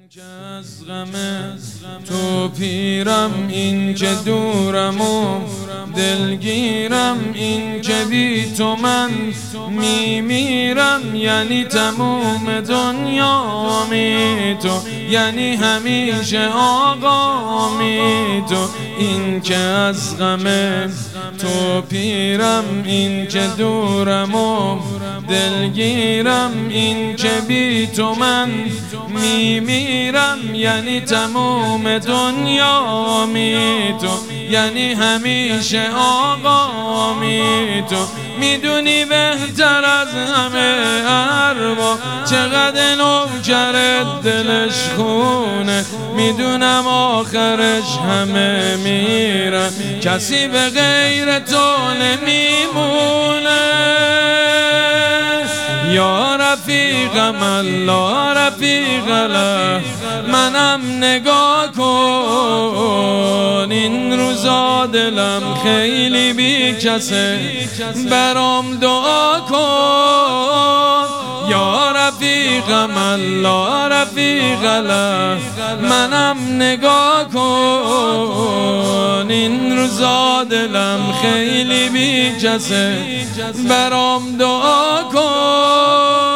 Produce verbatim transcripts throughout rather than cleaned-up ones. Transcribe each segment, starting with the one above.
که از غم تو پیرم، این که دورم و دلگیرم، این که بی تو من میمیرم. یعنی تموم دنیا می تو، یعنی همیشه آقا می تو. این که از غم تو پیرم، این که دورم و دلگیرم، این که بی تو من میمیرم. یعنی تموم دنیا می تو، یعنی همیشه آقا می تو. میدونی بهتر از همه ارباب چقدر نوکرت دلش خونه. میدونم آخرش همه میرن، کسی به غیر تو نمیمونه. یا رفیقم الله رفیق الله، منم نگاه کن. این روزا دلم خیلی بی کسه، برام دعا کن. یا رفیقم الله رفیق الله، منم نگاه کن. این روزا دلم خیلی بی کسه، برام دعا کن.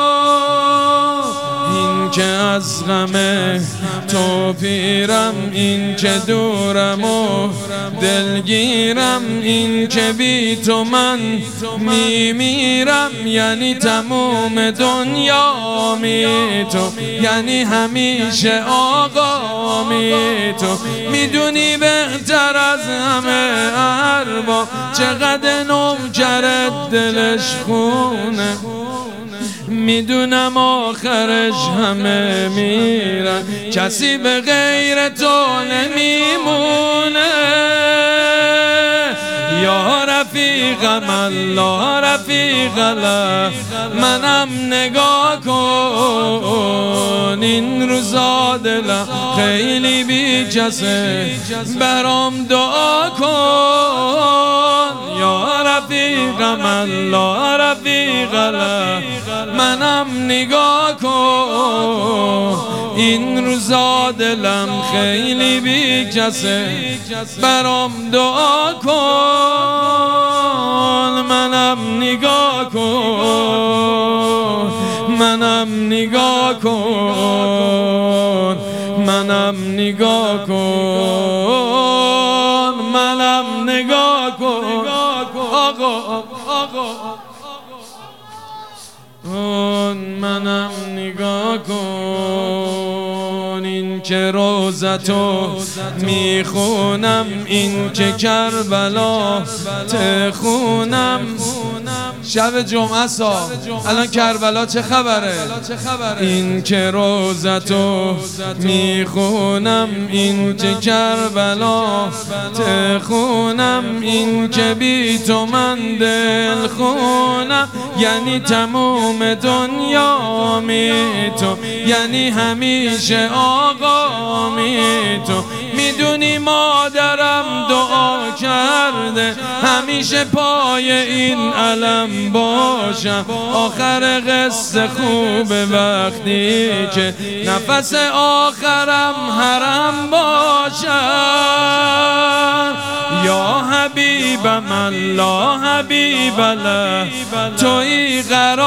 این که از غم تو پیرم، این که دورم و دلگیرم، این که بی تو من میمیرم. یعنی تموم دنیا می تو، یعنی همیشه آقا می تو. میدونی بهتر از همه ارباب چقدر نوکرت دلش خونه. میدونم آخرش همه میرن، کسی به غیر تو نمیمونه. یا رفیقم الله رفیق الله، منم نگاه کن. این روزا دلم خیلی بی کسه، برام دعا کن. یا رفیقم الله رفیق الله، منم نگاه کن. این روزا دلم خیلی بی کسه، برام دعا کن. منم نگاه کن، منم نگاه کن، منم نگاه کن، منم نگاه کن. آقا آقا منم نگاه کن. این که روزتو میخونم، این که کربلا تخونم. شب جمعه سا الان کربلا چه خبره؟ این که روزتو میخونم، این که کربلا تخونم، این که بی تو من دل خونم. یعنی تموم دنیا می تو، یعنی همیشه آقا می تو. میدونی مادرم دعا کرده همیشه پای این علم باشم. آخر قصه خوبه وقتی که نفس آخرم حرم باشم. یا حبیبم الله حبیب الله، توی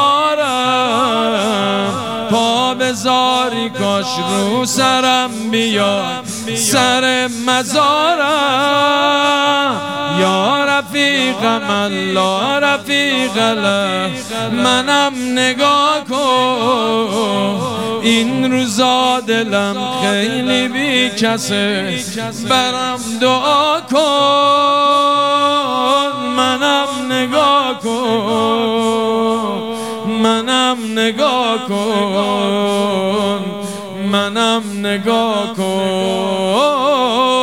قرارم. پا بذاری کاش رو سرم بیاد سر مزارم. یا رفیقم الله رفیق الله، منم نگاه کن. این روزا دلم خیلی بی کسه، برام دعا کن. منم نگاه کن، منم نگاه کن، منم نگاه کن.